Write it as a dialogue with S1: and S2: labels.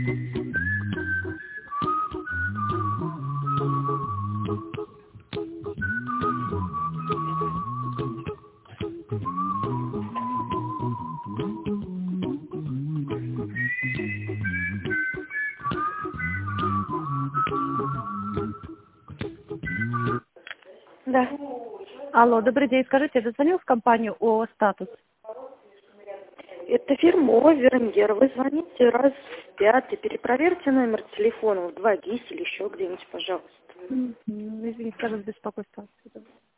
S1: Да.
S2: Алло, добрый день. Скажите, я дозвонил в компанию ООО «Статус»?
S1: Это фирма Вермьер. Вы звоните раз в 5 и перепроверьте номер телефона в 2GIS или еще где-нибудь, пожалуйста.
S2: Извините, скажу, беспокойство.